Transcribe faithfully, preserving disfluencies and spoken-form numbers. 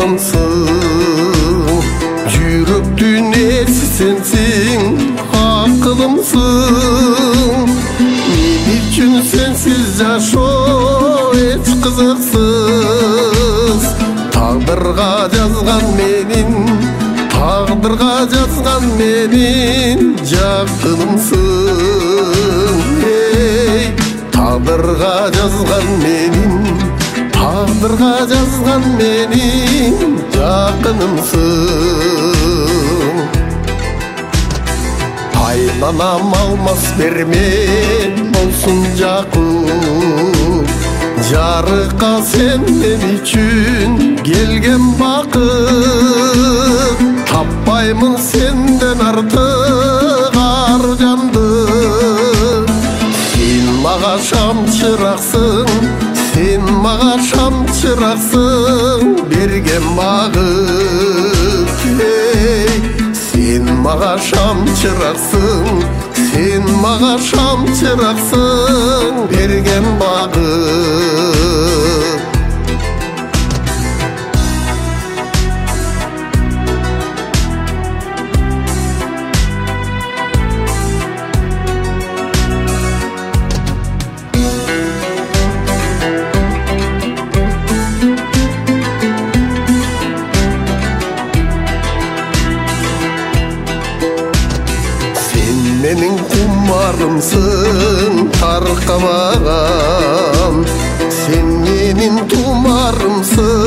жарығымсың, жүрек дүниесі сенсің, ақылымсың. Мен үшін сенсіз жашоо эч қызықсыз. Тағдырға жазған менің, тағдырға жазған менің жақынымсың. Ей, тағдырға жазған менің, тағдырға жазған менің жақынымсың. Айланам алмас берме болсын жақын, жарыққа сен мен үшін келген бақыт. Таппаймын сенден артық ар жанды. Сен маға шам шырақсың, сен маға шам шырақсың, берген бағыт. Ей, сен маға шам шырақсың, сен маға шам шырақсың, берген бағыт. Менің құмарымсың, тарқамаған, сен менің тұмарымсың,